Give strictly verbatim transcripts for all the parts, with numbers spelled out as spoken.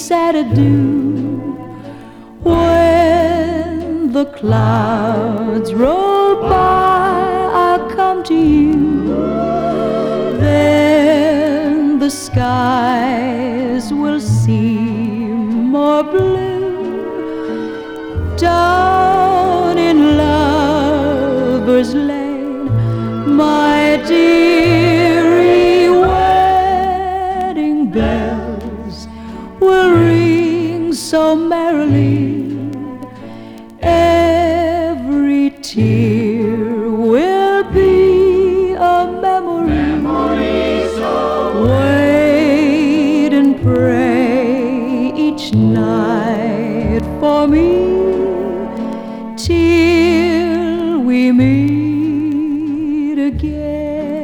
sad adieu. When the clouds roll by, I'll come to you. Then the skies will seem more blue. Down in Lover's Lane, my dearie, wedding bells will ring so merrily. Every tear will be a memory. Memory so Wait and pray each night for me till we meet again.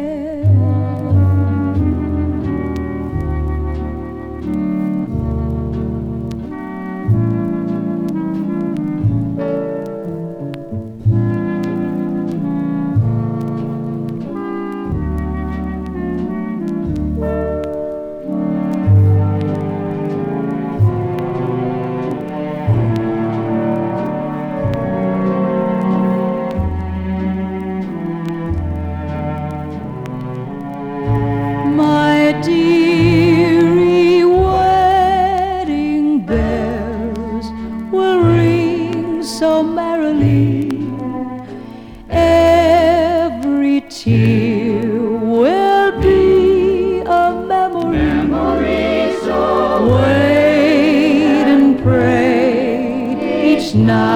My dearie, wedding bells will ring so merrily. Every tear will be a memory. Memory so Wait and pray each night